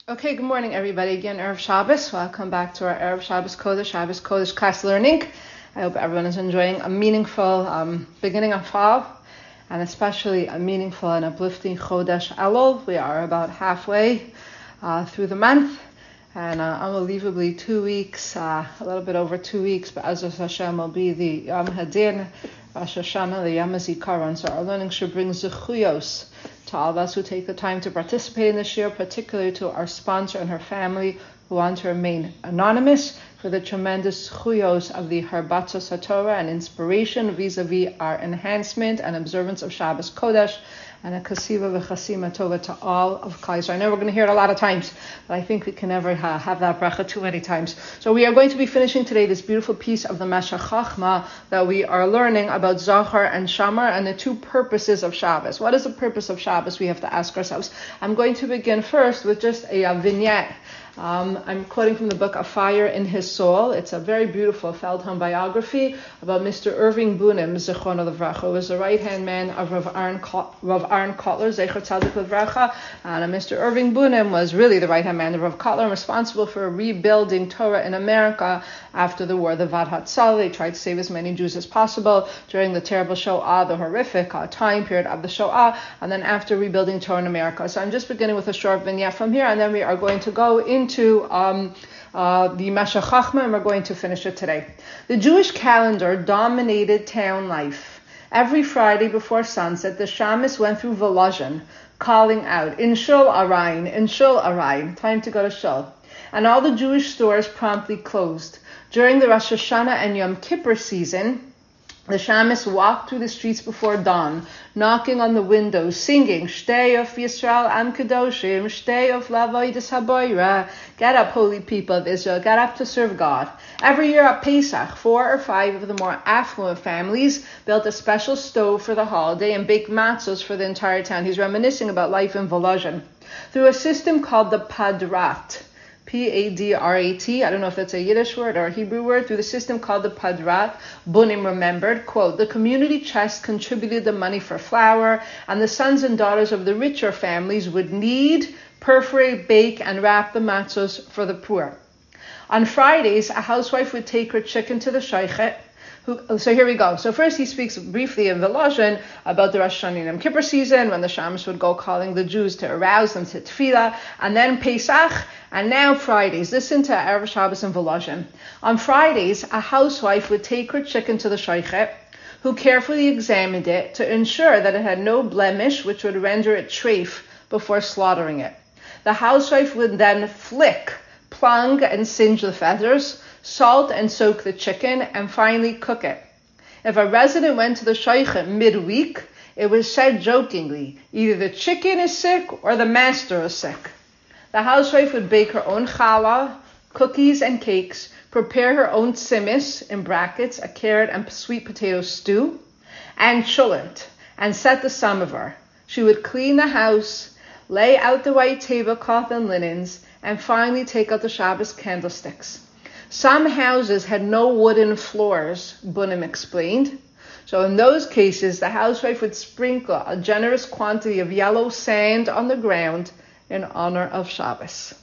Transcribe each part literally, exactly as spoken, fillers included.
Okay, good morning, everybody. Again, Erev Shabbos. Welcome back to our Erev Shabbos Kodesh, Shabbos Kodesh class learning. I hope everyone is enjoying a meaningful um, beginning of fall, and especially a meaningful and uplifting Chodesh Elul. We are about halfway uh, through the month, and uh, unbelievably two weeks, uh, a little bit over two weeks, but Ezras Hashem will be the Yom Hadin, Rosh Hashanah, the Yom HaZikaron. So our learning should bring zechuyos to all of us who take the time to participate in this year, particularly to our sponsor and her family who want to remain anonymous, for the tremendous zechuyos of the Harbatzos HaTorah and inspiration vis-a-vis our enhancement and observance of Shabbos Kodesh, and a kasiva v'chasima tova to all of Klal Yisrael. I know we're going to hear it a lot of times, but I think we can never ha- have that bracha too many times. So we are going to be finishing today this beautiful piece of the Meshech Chochmah that we are learning about Zachar and Shamar and the two purposes of Shabbos. What is the purpose of Shabbos? We have to ask ourselves. I'm going to begin first with just a, a vignette. Um, I'm quoting from the book A Fire in His Soul. It's a very beautiful Feldham biography about Mister Irving Bunim, Zichrono Livracha, who was the right-hand man of Rav Aaron, Rav Aaron Kotler, Zecher Tzadik Livracha. And Mister Irving Bunim was really the right-hand man of Rav Kotler, responsible for rebuilding Torah in America after the war, the Vad Hatzal. They tried to save as many Jews as possible during the terrible Shoah, the horrific uh, time period of the Shoah, and then after rebuilding Torah in America. So I'm just beginning with a short vignette from here, and then we are going to go in into um, uh, the Meshech Chochmah, and we're going to finish it today. The Jewish calendar dominated town life. Every Friday before sunset, the Shamis went through Volozhin, calling out, "In Shul Arayin, in Shul Arayin," time to go to Shul. And all the Jewish stores promptly closed. During the Rosh Hashanah and Yom Kippur season, the Shamis walked through the streets before dawn, knocking on the windows, singing, "Shtei of Yisrael Am Kedoshim, Shtei of Lavoidus Haboira." Get up, holy people of Israel, get up to serve God. Every year at Pesach, four or five of the more affluent families built a special stove for the holiday and baked matzos for the entire town. He's reminiscing about life in Volozhin. Through a system called the Padrat, P A D R A T, I don't know if that's a Yiddish word or a Hebrew word, through the system called the Padrat, Bunim remembered, quote, "The community chest contributed the money for flour, and the sons and daughters of the richer families would knead, perforate, bake, and wrap the matzos for the poor. On Fridays, a housewife would take her chicken to the shaychet." Who, so here we go. So first he speaks briefly in Volozhin about the Rosh Hashanah and Yom Kippur season, when the Shamis would go calling the Jews to arouse them to tefillah, and then Pesach, and now Fridays. Listen to Erev Shabbos in Volozhin. On Fridays, a housewife would take her chicken to the shaychet, who carefully examined it to ensure that it had no blemish which would render it treif before slaughtering it. The housewife would then flick, plung, and singe the feathers, salt and soak the chicken, and finally cook it. If a resident went to the shaychet midweek, it was said jokingly, either the chicken is sick or the master is sick. The housewife would bake her own challah, cookies and cakes, prepare her own tsimis, in brackets, a carrot and sweet potato stew, and chulet, and set the samovar. She would clean the house, lay out the white tablecloth and linens, and finally take out the Shabbos candlesticks. Some houses had no wooden floors, Bunim explained. So in those cases, the housewife would sprinkle a generous quantity of yellow sand on the ground in honor of Shabbos.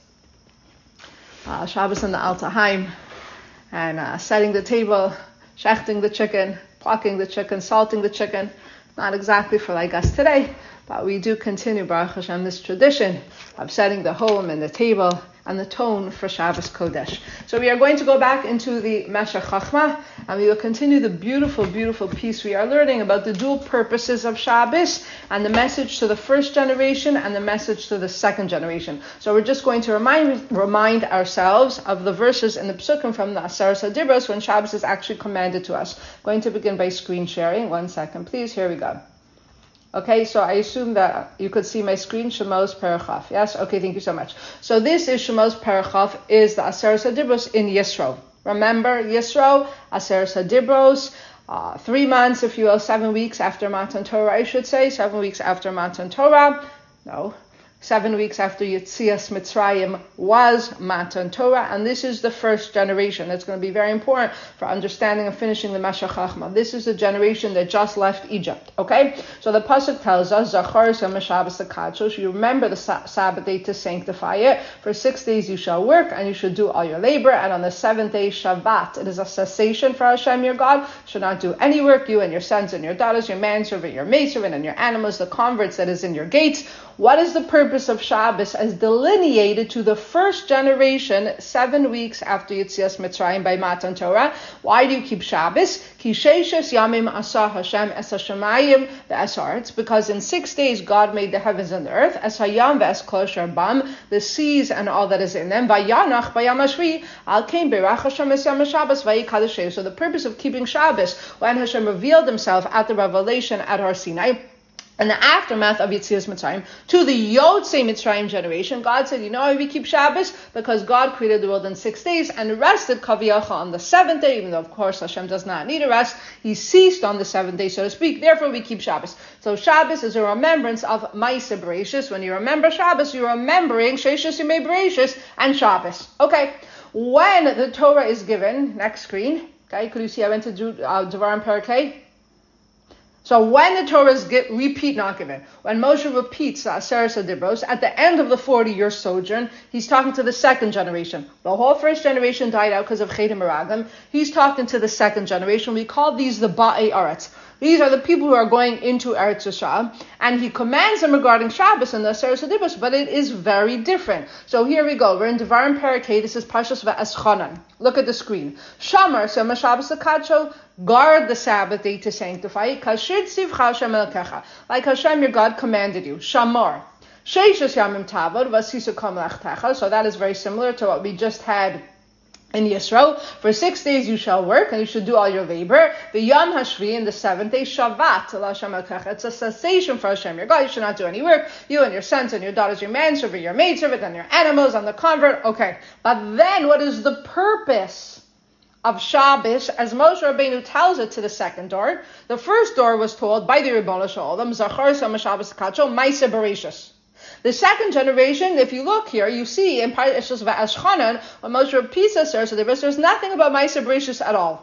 Uh, Shabbos in the Alta Haim, and uh, setting the table, shechting the chicken, plucking the chicken, salting the chicken. Not exactly for like us today, but we do continue, Baruch Hashem, this tradition of setting the home and the table and the tone for Shabbos Kodesh. So we are going to go back into the Meshech Chochmah, and we will continue the beautiful, beautiful piece we are learning about the dual purposes of Shabbos and the message to the first generation and the message to the second generation. So we're just going to remind remind ourselves of the verses in the Psukim from the Aseres HaDibros when Shabbos is actually commanded to us. I'm going to begin by screen sharing. One second, please. Here we go. Okay, so I assume that you could see my screen, Shemos Parachav. Yes? Okay, thank you so much. So this is Shemos Parachav, is the Aseres HaDibros in Yisro. Remember, Yisro, Aseres HaDibros, uh, three months, if you will, seven weeks after Matan Torah, I should say, seven weeks after Matan Torah. No. seven weeks after Yetzias Mitzrayim, was Matan Torah, and this is the first generation. It's going to be very important for understanding and finishing the Meshech Chachma. This is the generation that just left Egypt, okay? So the Pasuk tells us, Zachar Shabbos HaKadosh, you remember the Sabbath day to sanctify it. For six days you shall work, and you should do all your labor, and on the seventh day, Shabbat. It is a cessation for Hashem your God. You should not do any work, you and your sons and your daughters, your manservant, your maidservant, and your animals, the converts that is in your gates. What is the purpose of Shabbos as delineated to the first generation seven weeks after Yetzias Mitzrayim by Matan Torah? Why do you keep Shabbos? Ki sheishes yamim asa Hashem es hashamayim ve'es haaretz. Because in six days God made the heavens and the earth, es hayam ve'es kol asher bam, the seas and all that is in them. Vayanach bayam hashvi al kein berach Hashem es yom Shabbos vayikadasheu. So the purpose of keeping Shabbos, when Hashem revealed Himself at the revelation at Har Sinai, in the aftermath of Yetzias Mitzrayim, to the Yotzei Mitzrayim generation, God said, you know why we keep Shabbos? Because God created the world in six days and rested Kaviyacha on the seventh day, even though, of course, Hashem does not need a rest. He ceased on the seventh day, so to speak. Therefore, we keep Shabbos. So Shabbos is a remembrance of Maaseh Bereishis. When you remember Shabbos, you're remembering Sheishas Yemei Bereishis and Shabbos. Okay. When the Torah is given, next screen, okay, could you see I went to do uh, Devarim Parakeh? So when the Torah is get, repeat, not given, when Moshe repeats the Aseret Dibros, at the end of the forty-year sojourn, he's talking to the second generation. The whole first generation died out because of Chet HaMeraglim. He's talking to the second generation. We call these the Ba'ei Aretz. These are the people who are going into Eretz Yisrael, and he commands them regarding Shabbos and the Aseret Dibros, but it is very different. So here we go. We're in Devarim Parakeh. This is Pashas Ve'eschanan. Look at the screen. Shamar Sema Shabbos HaKadosh, guard the Sabbath day to sanctify it. Kashir tzivcha Hashem elkecha, like Hashem your God commanded you. Shamar. Sheishas yamim tavod v'asisu kol melachtecha. So that is very similar to what we just had in Yisro. For six days you shall work, and you should do all your labor. The Yom Hashvi, in the seventh day, Shabbat. It's a cessation for Hashem your God. You should not do any work. You and your sons and your daughters, your manservant, your maidservant, and your animals, and the convert. Okay. But then what is the purpose of Shabbos, as Moshe Rabbeinu tells it to the second door? The first door was told by the Ribono Shel Olam, Zachar Sama Shabbos HaKadosh, Maaseh Bereishis. The second generation, if you look here, you see in Parashas Ve'eschanan, when Moshe repeats this, so there's nothing about Maaseh Bereishis at all.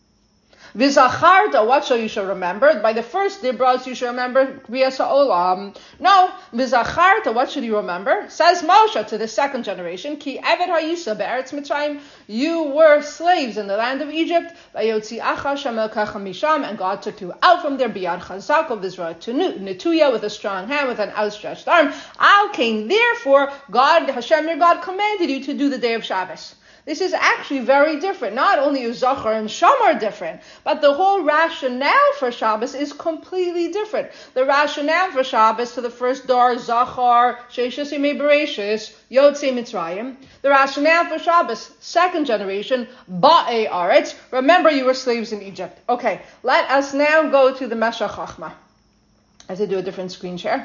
V'zacharta, what shall you shall remember? By the first Dibros, you should remember Kriyas HaOlam. No, v'zacharta, what should you remember? Says Moshe to the second generation, Ki eved ha'yisa be'eretz Mitzrayim, you were slaves in the land of Egypt, v'yotzi'acha Hashem elkecha misham, and God took you out from there, biyad chazak of Israel netuya, with a strong hand, with an outstretched arm. Al kain, therefore, God, Hashem your God, commanded you to do the day of Shabbos. This is actually very different. Not only is Zachar and Shamar different, but the whole rationale for Shabbos is completely different. The rationale for Shabbos to the first door, Zachar, Sheishas Yemei Bereishis, Yotzei Mitzrayim. The rationale for Shabbos, second generation, Ba'ei Aretz. Remember you were slaves in Egypt. Okay, let us now go to the Meshech Chachma. I have to do a different screen share.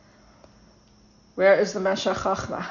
Where is the Meshech Chachma?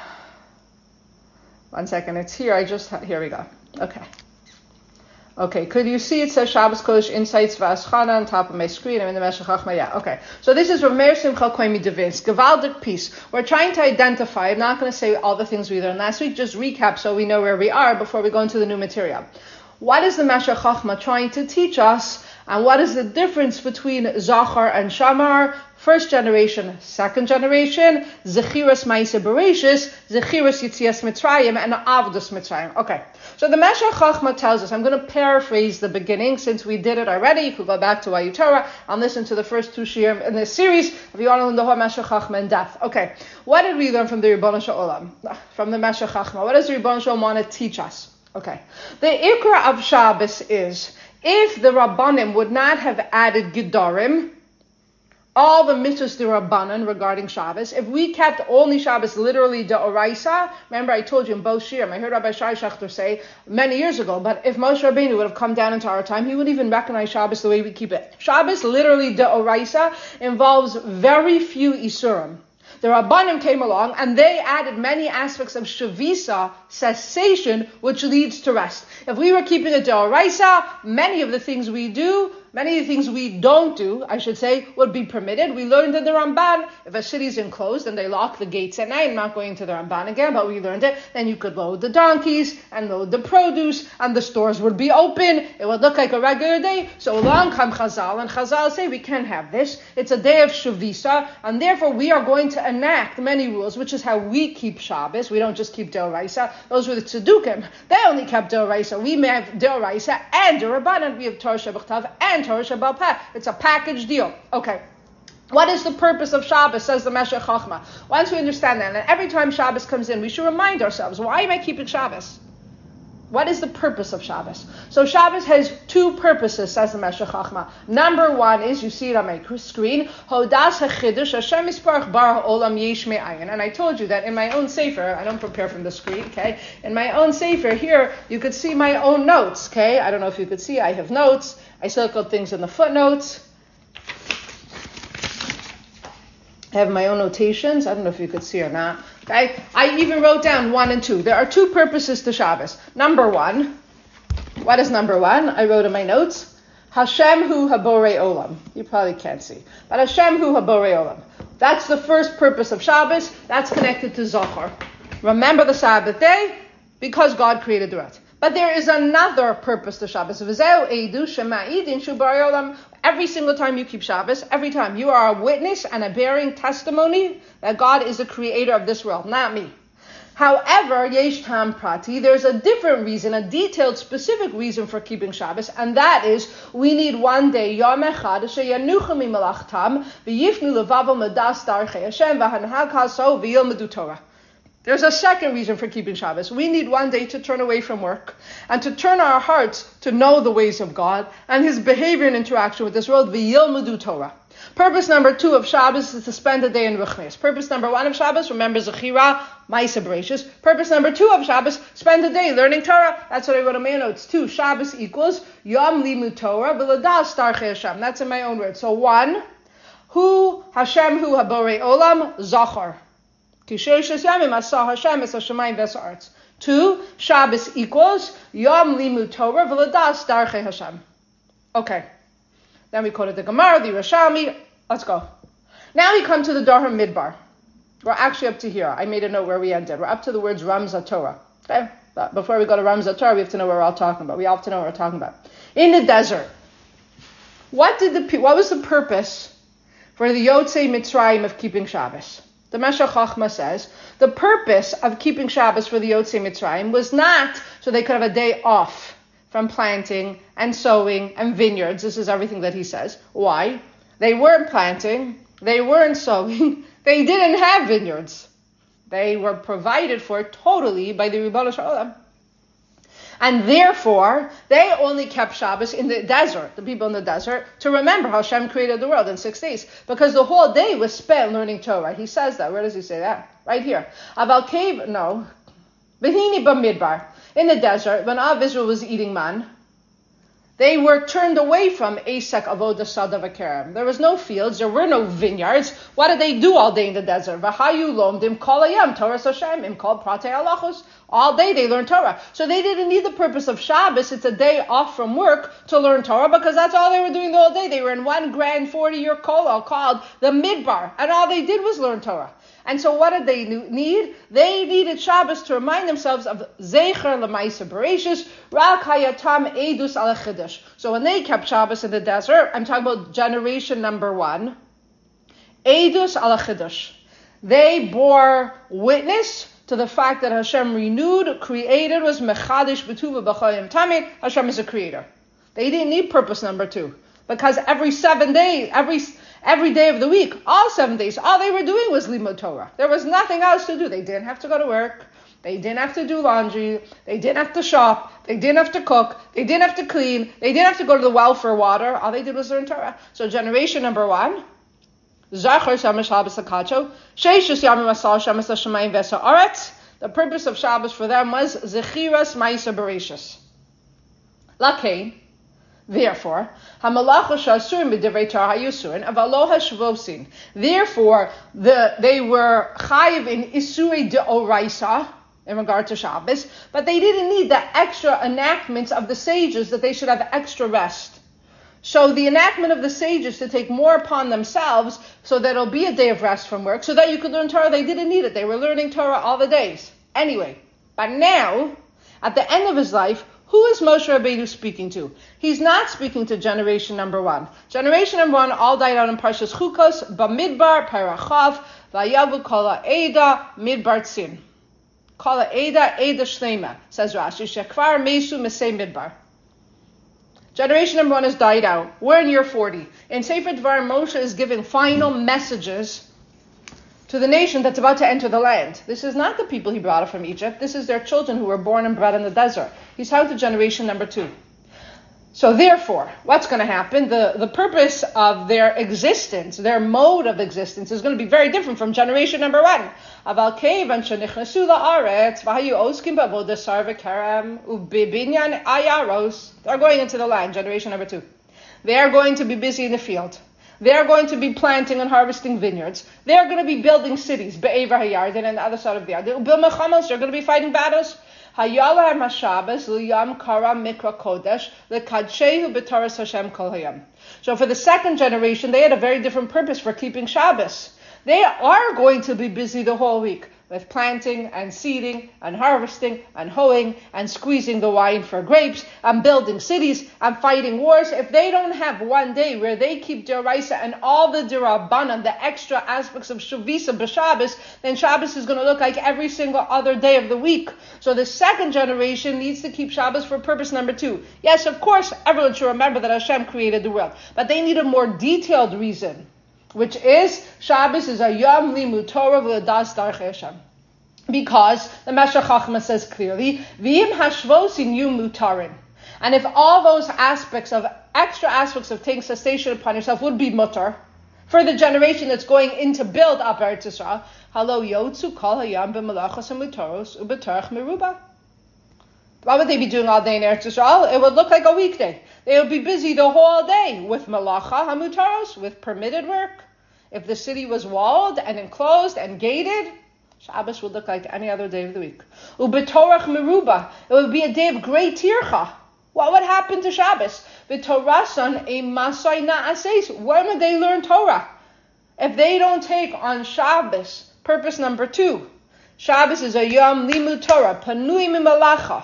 One second, it's here. I just, ha- here we go. Okay. Okay, could you see it says Shabbos Kodesh Insights V'Aschana on top of my screen? I'm in the Meshech Chachma. Yeah, okay. So this is Rameir Simcha Koimi Devinsk, Gevaldik piece. We're trying to identify, I'm not going to say all the things we learned last week, just recap so we know where we are before we go into the new material. What is the Meshech Chachma trying to teach us, and what is the difference between Zachar and Shamar? First generation, second generation, Zechiras Maaseh Bereishis, Zechiras Yetzias Mitzrayim, and Avdus Mitzrayim. Okay, so the Meshech Chachma tells us, I'm going to paraphrase the beginning since we did it already. You could go back to Vayu Torah and listen to the first two shiurim in this series if you want to learn the whole Meshech Chachma in depth. Okay, what did we learn from the Ribono Shel Olam? From the Meshech Chachma? What does the Ribono Shel Olam want to teach us? Okay, the Ikra of Shabbos is, if the Rabbanim would not have added Gedarim, all the mitzvahs d'Rabbanan regarding Shabbos, if we kept only Shabbos literally d'Oraisa, remember I told you in both shiurim, I heard Rabbi Shai Shachter say many years ago, but if Moshe Rabbeinu would have come down into our time, he wouldn't even recognize Shabbos the way we keep it. Shabbos literally d'Oraisa involves very few Isurim. The Rabbanim came along and they added many aspects of Shavisa, cessation, which leads to rest. If we were keeping a d'Oraisa, many of the things we do, many of the things we don't do, I should say, would be permitted. We learned in the Ramban, if a city is enclosed and they lock the gates at night, I'm not going into the Ramban again, but we learned it, then you could load the donkeys and load the produce, and the stores would be open. It would look like a regular day. So along come Chazal, and Chazal say we can't have this. It's a day of Shavisa, and therefore we are going to enact many rules, which is how we keep Shabbos. We don't just keep D'oraisa. Those were the Tzedukim. They only kept D'oraisa. We may have D'oraisa and D'Rabbanan. We have Torah Shebachtav and Torah Shebal Peh. It's a package deal. Okay. What is the purpose of Shabbos, says the Meshech Chochmah. Once we understand that, and every time Shabbos comes in, we should remind ourselves, why am I keeping Shabbos? What is the purpose of Shabbos? So Shabbos has two purposes, says the Meshech Chochmah. Number one is, you see it on my screen, Hodas HaChidush, Hashem Yisparach Bar HaOlam Yesh Me'ayin. And I told you that in my own sefer, I don't prepare from the screen, okay? In my own sefer here, you could see my own notes, okay? I don't know if you could see, I have notes. I circled things in the footnotes. I have my own notations. I don't know if you could see or not. Okay, I even wrote down one and two. There are two purposes to Shabbos. Number one, what is number one? I wrote in my notes, Hashem hu haborei olam. You probably can't see, but Hashem hu haborei olam. That's the first purpose of Shabbos. That's connected to Zohar. Remember the Sabbath day because God created the earth. But there is another purpose to Shabbos. Every single time you keep Shabbos, every time you are a witness and a bearing testimony that God is the creator of this world, not me. However, yesh tam prati, there's a different reason, a detailed, specific reason for keeping Shabbos, and that is we need one day, Yom Echad, sheyanuchu mimalachtam, v'yifnu levavam l'das darchei Hashem, v'hanhag haso v'yilmedu Torah. There's a second reason for keeping Shabbos. We need one day to turn away from work and to turn our hearts to know the ways of God and His behavior and interaction with this world. V'yilmedu Torah. Purpose number two of Shabbos is to spend a day in Ruchnes. Purpose number one of Shabbos, remember Zechira, Ma'aseh Bereishis. Purpose number two of Shabbos, spend a day learning Torah. That's what I wrote in my notes. Two, Shabbos equals Yom Limud Torah v'Ladas Darchei Hashem. That's in my own words. So one, Hu Hashem Hu Haborei Olam Zachar. Two, Shabbos equals Yom Limud Torah v'Ladas Darchei Hashem. Okay. Then we quoted the Gemara, the Yerushalmi. Let's go. Now we come to the Dor HaMidbar. We're actually up to here. I made a note where we ended. We're up to the words Ramz HaTorah. Okay? But before we go to Ramz HaTorah, we have to know what we're all talking about. We all have to know what we're talking about. In the desert, what did the what was the purpose for the Yotzei Mitzrayim of keeping Shabbos? The Meshech Chochmah says the purpose of keeping Shabbos for the Yotzei Mitzrayim was not so they could have a day off from planting and sowing and vineyards. This is everything that he says. Why? They weren't planting. They weren't sowing. They didn't have vineyards. They were provided for totally by the Ribono Shel Olam. And therefore, they only kept Shabbos in the desert, the people in the desert, to remember how Hashem created the world in six days. Because the whole day was spent learning Torah. He says that. Where does he say that? Right here. Aval cave, no. V'hini b'midbar. In the desert, when all of Israel was eating man, they were turned away from Esek Avodah Sadav Akerem. There was no fields, there were no vineyards. What did they do all day in the desert? V'hayu lomdim kol hayam Torah Hashem im kol pratei halachos. All day they learned Torah. So they didn't need the purpose of Shabbos. It's a day off from work to learn Torah because that's all they were doing the whole day. They were in one grand forty-year kollel called the Midbar, and all they did was learn Torah. And so what did they need? They needed Shabbos to remind themselves of Zecher L'Ma'aseh Bereishis, Rak Hayatam Edus Al Chidush. So when they kept Shabbos in the desert, I'm talking about generation number one, Edus Al Chidush. They bore witness to the fact that Hashem renewed, created, was Mechadish B'tuva B'choyim Tamid. Hashem is a creator. They didn't need purpose number two. Because every seven days, every every day of the week, all seven days, all they were doing was Limud Torah. There was nothing else to do. They didn't have to go to work. They didn't have to do laundry. They didn't have to shop. They didn't have to cook. They didn't have to clean. They didn't have to go to the well for water. All they did was learn Torah. So generation number one, Zachar Shamash Shabbos Akacho, Sheishus Yamim Asal Shamas Hashemayim Vesa Aretz. The purpose of Shabbos for them was Zechiras Ma'aseh Bereishis. Lakein. Therefore, Therefore, the, they were chayiv in Isurei Deoraisa in regard to Shabbos, but they didn't need the extra enactments of the sages that they should have extra rest. So the enactment of the sages to take more upon themselves so that it'll be a day of rest from work, so that you could learn Torah, they didn't need it. They were learning Torah all the days. Anyway, but now, at the end of his life, who is Moshe Rabbeinu speaking to? He's not speaking to generation number one. Generation number one all died out in Parshas Chukos, Bamidbar, Parachav, Vayavu Kol Eda, Midbar Tzin. Kol Eda, Eda Shlema, says Rashi, Shekvar Mesu Mesei Midbar. Generation number one has died out. We're in year forty. In Sefer Dvarim, Moshe is giving final messages to the nation that's about to enter the land. This is not the people he brought up from Egypt. This is their children who were born and bred in the desert. He's talking to generation number two. So therefore, what's going to happen? The, the purpose of their existence, their mode of existence, is going to be very different from generation number one. Aval kevan shenichnasu la'aretz v'hayu oskim b'avodas sar v'kerem u'bibinyan ayaros. They're going into the land, generation number two. They're going to be busy in the field. They're going to be planting and harvesting vineyards. They're going to be building cities, be'ever hayarden, and the other side of the Yarden. They're going to be fighting battles. Hayala HaShabbos liyam kara mikra kodesh lekadshehu b'taras Hashem kol hayam. So for the second generation, they had a very different purpose for keeping Shabbos. They are going to be busy the whole week with planting and seeding and harvesting and hoeing and squeezing the wine for grapes and building cities and fighting wars. If they don't have one day where they keep Deraisa and all the Derabanan, the extra aspects of Shavisa b'Shabbos, then Shabbos is going to look like every single other day of the week. So the second generation needs to keep Shabbos for purpose number two. Yes, of course, everyone should remember that Hashem created the world, but they need a more detailed reason, which is Shabbos is a Yom Limud Torah v'Ladas Darchei Hashem. Because the Meshech Chochmah says clearly, V'im hashvosin yu mutarin. And if all those aspects of, extra aspects of taking cessation upon yourself would be mutar, for the generation that's going in to build up Eretz Yisrael, halo yotzu kol hayam b'malachos ha'mutaros u'b'torach meruba. What would they be doing all day in Eretz Yisrael? It would look like a weekday. They would be busy the whole day with malacha ha'mutaros, with permitted work. If the city was walled and enclosed and gated, Shabbos would look like any other day of the week. U'b'torach meruba. It would be a day of great tircha. What would happen to Shabbos? V'torasan a masai na'ases. When would they learn Torah? If they don't take on Shabbos, purpose number two. Shabbos is a Yom Limud Torah, Panui Mimalacha,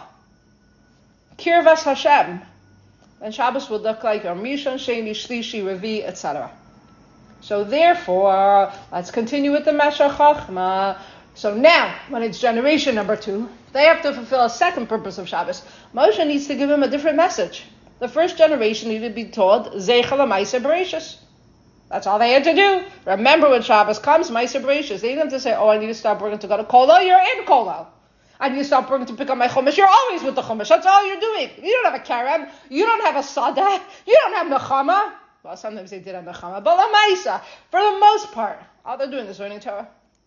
Kirvas Hashem. And Shabbos would look like Yom Rishon, Sheni, Shlishi, Revi, et cetera. So therefore, let's continue with the Meshech Chochmah. So now, when it's generation number two, they have to fulfill a second purpose of Shabbos. Moshe needs to give him a different message. The first generation needed to be told, Zeichel HaMaaseh Bereishis. That's all they had to do. Remember when Shabbos comes, Maaseh Bereishis. They didn't have to say, oh, I need to stop working to go to Kollel. You're in Kollel. I need to stop working to pick up my Chumash. You're always with the Chumash. That's all you're doing. You don't have a Karem. You don't have a Sada. You don't have Nechama. Well, sometimes they did have Nechama. But Lamaisa, for the most part, all they're doing is learning Torah.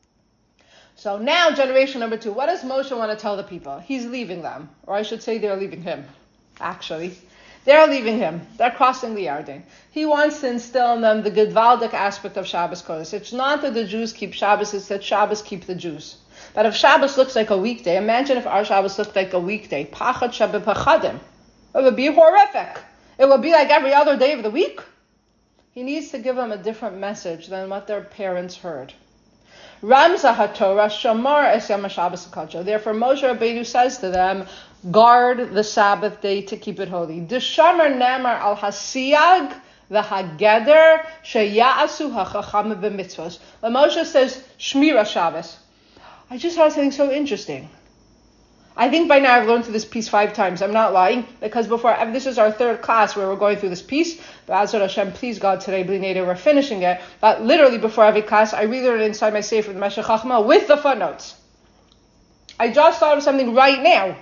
So now, generation number two, what does Moshe want to tell the people? He's leaving them. Or I should say they're leaving him, actually. They're leaving him. They're crossing the Yarden. He wants to instill in them the Gedvaldik aspect of Shabbos Kodesh. It's not that the Jews keep Shabbos, it's that Shabbos keep the Jews. But if Shabbos looks like a weekday, imagine if our Shabbos looked like a weekday. Pachad Shabbat Pachadim. It would be horrific. It would be like every other day of the week. He needs to give them a different message than what their parents heard. Ramza HaTorah Shamar Es Yom HaShabbos HaKadosh. Therefore, Moshe Rabbeinu says to them, guard the Sabbath day to keep it holy. D'shamar nemar al hasiyag v'hageder sheya'asu hachacham b'mitzvos. When Moshe says, Shmira Shabbos, I just saw something so interesting. I think by now I've learned through this piece five times. I'm not lying, because before, this is our third class where we're going through this piece. But Azar Hashem, please God, today, B'nai Neder, we're finishing it. But literally before every class, I relearn it inside my Sefer, the Meshech Chochmah, with the footnotes. I just thought of something right now.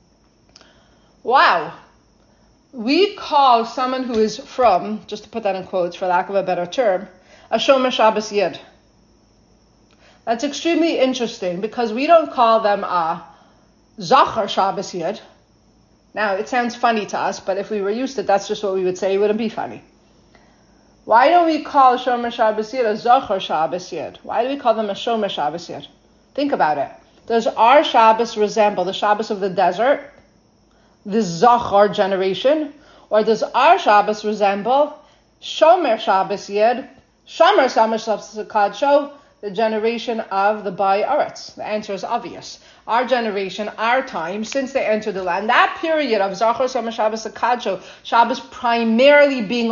Wow. We call someone who is from, just to put that in quotes for lack of a better term, a Shomer Shabbos Yid. That's extremely interesting because we don't call them a Zachar Shabbos Yid. Now, it sounds funny to us, but if we were used to it, that's just what we would say. It wouldn't be funny. Why don't we call a Shomer Shabbos Yid a Zachar Shabbos Yid? Why do we call them a Shomer Shabbos Yid? Think about it. Does our Shabbos resemble the Shabbos of the desert, the Zachar generation, Or does our Shabbos resemble Shomer Shabbos Yid, Shomer Shabbos Kadsho, the generation of the Bai Aretz? The answer is obvious. Our generation, our time, since they entered the land, that period of Zachor Shomer Shabbos Kadsho, Shabbos primarily being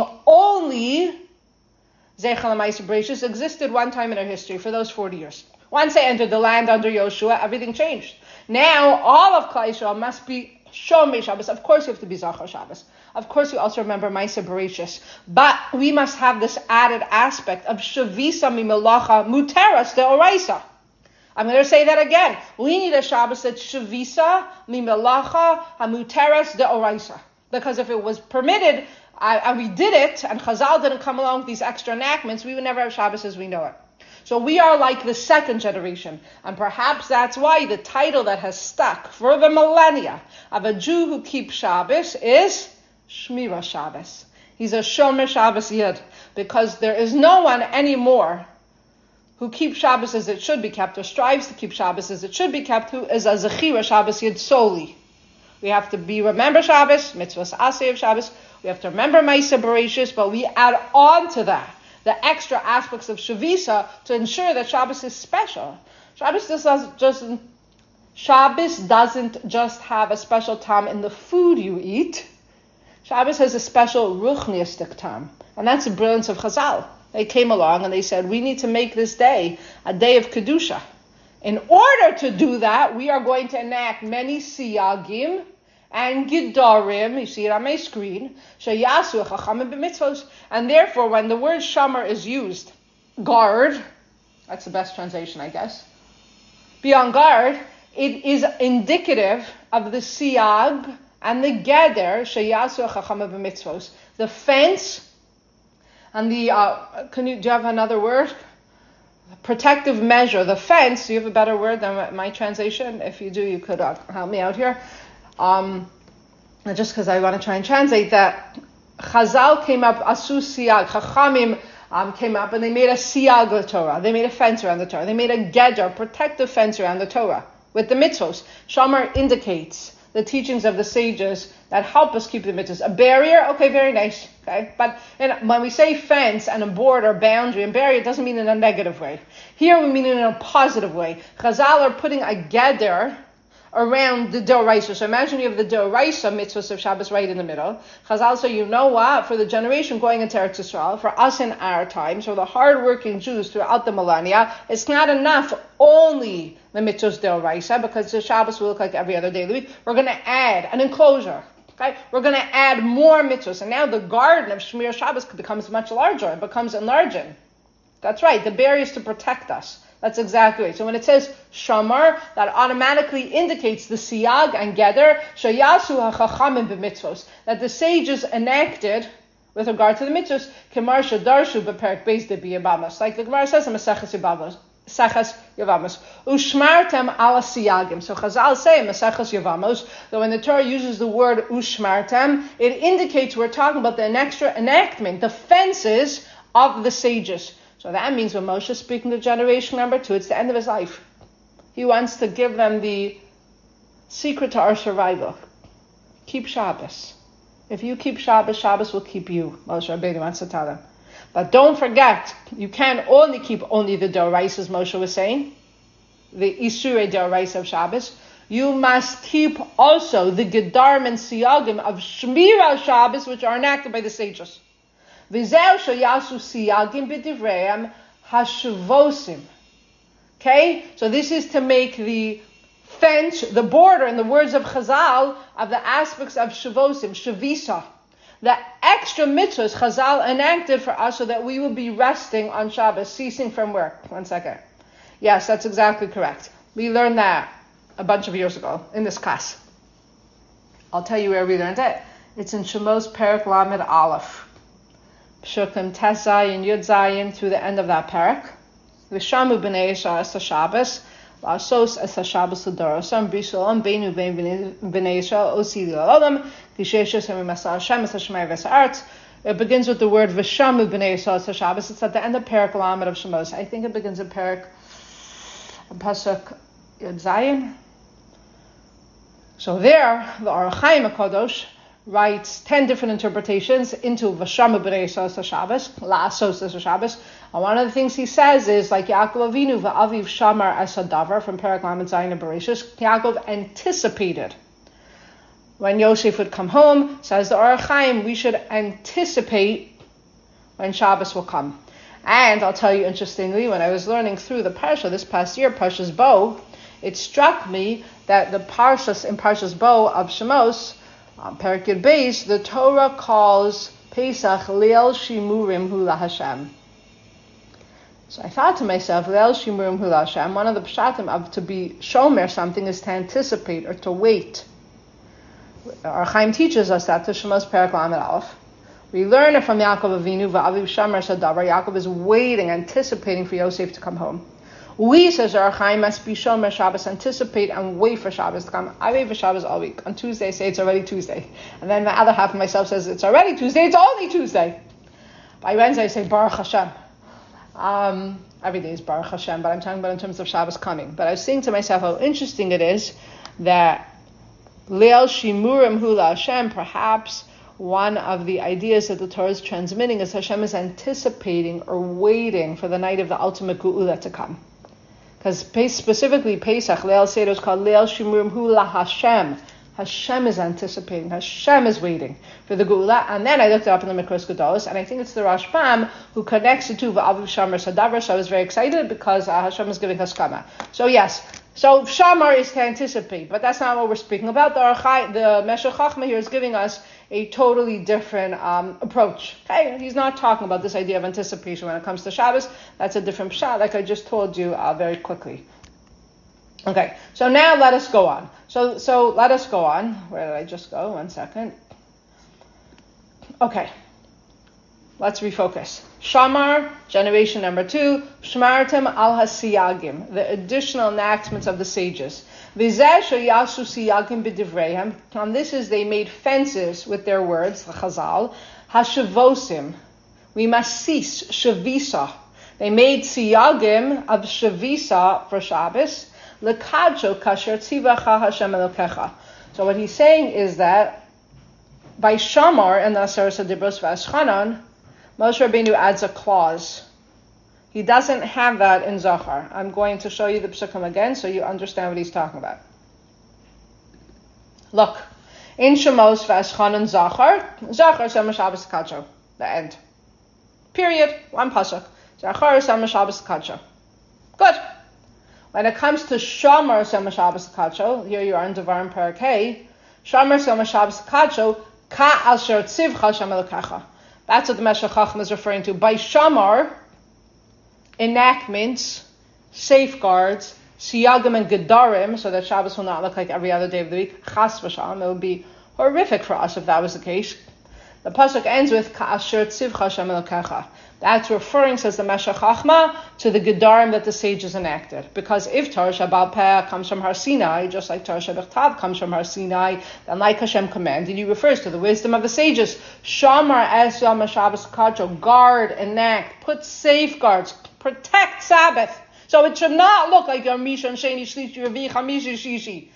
only Zeichel HaMaaseh Bereishis, existed one time in our history for those forty years. Once they entered the land under Yoshua, everything changed. Now, all of Klal Yisrael must be Shomer Shabbos. Of course, you have to be Zachor Shabbos. Of course, you also remember Maaseh Bereishis. But we must have this added aspect of Shavisa Mimelacha Muteras Deoraisa. I'm going to say that again. We need a Shabbos that's Shavisa Mimelacha Hamuteras Deoraisa. Because if it was permitted, uh, and we did it, and Chazal didn't come along with these extra enactments, we would never have Shabbos as we know it. So we are like the second generation, and perhaps that's why the title that has stuck for the millennia of a Jew who keeps Shabbos is Shmira Shabbos. He's a Shomer Shabbos Yid, because there is no one anymore who keeps Shabbos as it should be kept, or strives to keep Shabbos as it should be kept, who is a Zechira Shabbos Yid solely. We have to be remember Shabbos, mitzvahs aseh of Shabbos. We have to remember Maaseh Bereishis, but we add on to that the extra aspects of Shavisa to ensure that Shabbos is special. Shabbos just doesn't, Shabbos doesn't just have a special time in the food you eat. Shabbos has a special ruchniistic time. And that's the brilliance of Chazal. They came along and they said, we need to make this day a day of Kedusha. In order to do that, we are going to enact many siyagim and gidarim, you see it on my screen, sheyasu chachamim b'mitzvos. And therefore, when the word shomer is used, guard, that's the best translation, I guess, be on guard, it is indicative of the siyag and the geder, sheyasu chachamim b'mitzvos. The fence and the, uh, can you, do you have another word? Protective measure, the fence. Do you have a better word than my translation? If you do, you could uh, help me out here. Um, just because I want to try and translate that. Chazal came up, asu siyag, Chachamim um, came up and they made a siyag of the Torah. They made a fence around the Torah. They made a geder, protective fence around the Torah with the mitzvos. Shomer indicates the teachings of the sages that help us keep the mitzvahs. A barrier, okay, very nice, okay? But in, when we say fence and a border, boundary, and barrier, it doesn't mean in a negative way. Here we mean it in a positive way. Chazal are putting a geder around the Doraisa. So imagine you have the Doraisa mitzvahs of Shabbos right in the middle. Chazal say, you know what? For the generation going into Eretz Yisrael, for us in our times, for the hard-working Jews throughout the millennia, it's not enough only the mitzvahs Doraisa, because the Shabbos will look like every other day of the week. We're going to add an enclosure. Okay? We're going to add more mitzvahs. And now the garden of Shmir Shabbos becomes much larger. It becomes enlarging. That's right. The barrier is to protect us. That's exactly right. So when it says Shamar, that automatically indicates the Siyag and Geder, Shayasu HaChachamim b'mitzvos, that the sages enacted with regard to the mitzvos, Kemar Shadarshu b'perek beis de b'yabamos. Like the Gemara says in Maseches Yevamos, Maseches Yevamos, Ushmartem ala Siyagim. So Chazal say in Maseches Yevamos that when the Torah uses the word Ushmartem, it indicates we're talking about the extra enactment, the fences of the sages. So that means when Moshe is speaking to generation number two, it's the end of his life. He wants to give them the secret to our survival. Keep Shabbos. If you keep Shabbos, Shabbos will keep you. Moshe Rabbeinu wants to tell them. But don't forget, you can't only keep only the Doraisa, as Moshe was saying, the Isurei Doraisa of Shabbos. You must keep also the Gedarim and Siyagim of Shmira Shabbos, which are enacted by the sages. Okay, so this is to make the fence, the border, in the words of Chazal, of the aspects of Shavosim, Shavisa. The extra mitzvahs Chazal enacted for us so that we will be resting on Shabbos, ceasing from work. One second. Yes, that's exactly correct. We learned that a bunch of years ago in this class. I'll tell you where we learned it. It's in Shemos Perek Lamed Aleph. Pshukim Tes Zayin Yud Zayin through the end of that parak. V'shamu b'nei Yisrael es HaShabbos, v'asos es HaShabbos l'dorosam, b'yisrael beinu b'nei Yisrael osi l'olam, v'sheshes ha'mimasa Hashem es HaShemayim v'es ha'aretz. It begins with the word v'shamu b'nei Yisrael es HaShabbos. It's at the end of parak Lamed of Shemos. I think it begins in parak Pasuk Yud Zayin. So there, the Orach Chaim HaKadosh writes ten different interpretations into Vashama B'Reis Shabbos, La'asos Shabbos. And one of the things he says is, like Yaakov Avinu v'Aviv Shamar Esadavar from Perek Lamed Zayin Bereshis, Yaakov anticipated when Yosef would come home. Says the Orach Chaim, we should anticipate when Shabbos will come. And I'll tell you, interestingly, when I was learning through the Parsha this past year, Parshas Bo, it struck me that the Parshas in Parshas Bo of Shemos, um, Perek Yud Beis, the Torah calls Pesach Leil Shimurim Hu LaHashem. So I thought to myself, Leil Shimurim Hu LaHashem, one of the pshatim of to be shomer something is to anticipate or to wait. Our Chaim teaches us that to Shemos Perek Lamed Aleph. We learn it from Yaakov Avinu, V'aviv Shamar Sadavar. Yaakov is waiting, anticipating for Yosef to come home. We, says our Chaim, must be Shomer Shabbos, anticipate and wait for Shabbos to come. I wait for Shabbos all week. On Tuesday, I say it's already Tuesday. And then the other half of myself says it's already Tuesday, it's only Tuesday. By Wednesday, I say Baruch Hashem. Um, every day is Baruch Hashem, but I'm talking about in terms of Shabbos coming. But I was saying to myself how interesting it is that Leil Shimurim Hu LaHashem, perhaps one of the ideas that the Torah is transmitting is Hashem is anticipating or waiting for the night of the ultimate Geula to come. Because specifically Pesach, Leil Seder is called Leil Shimurim Hu LaHashem. Hashem is anticipating, Hashem is waiting for the Geula. And then I looked it up in the Mikros Gedolos, and I think it's the Rashbam who connects it to V'aviv Shamar Sadavar, so I was very excited because uh, Hashem is giving Haskama. So yes, so Shamar is to anticipate, but that's not what we're speaking about. The, Archai, the Meshech Chochmah here is giving us a totally different um, approach. Okay, he's not talking about this idea of anticipation when it comes to Shabbos. That's a different pshat, like I just told you uh, very quickly. Okay, so now let us go on. So, so let us go on. Where did I just go? One second. Okay, let's refocus. Shamar, generation number two, Shmartem al hasiyagim, the additional enactments of the sages. On this is they made fences with their words, the Chazal. Hashavosim, we must cease, Shavisa. They made siyagim of Shavisa for Shabbos. Lekadsho kasher tzivacha Hashem Elokecha. So what he's saying is that by Shamar and the Aseres HaDibros V'Eschanan, Moshe Rabbeinu adds a clause. He doesn't have that in Zachar. I'm going to show you the Psukim again so you understand what he's talking about. Look, in Shemos V'Eschanan Zachar, Zachar Sema Shabbos Kadsho. The end. Period. One pasuk. Zachar Sema Shabbos Kadsho. Good. When it comes to Shamar Sema Shabbos Kadsho, here you are in Devarim Perek Hey, Shamar Sema Shabbos Kadsho, Ka Asher Tzivcha Hashem Elokecha. That's what the Meshech Chochmah is referring to. By Shamar, enactments, safeguards, siyagim and gedarim, so that Shabbos will not look like every other day of the week. Chas v'shalom, it would be horrific for us if that was the case. The pasuk ends with Ka'asher tzivcha Hashem Elokecha. That's referring, says the Meshech Chochmah, to the gedarim that the sages enacted. Because if Torah Shebaal Peh comes from Har Sinai, just like Torah Shebechtav comes from Har Sinai, then like Hashem commanded, he refers to the wisdom of the sages. Shamar es Yom HaShabbos Kadsho, guard, enact, put safeguards, protect Sabbath. So it should not look like Yom Rishon, Sheni, Shlishi, Revi, Chamishi, Shishi.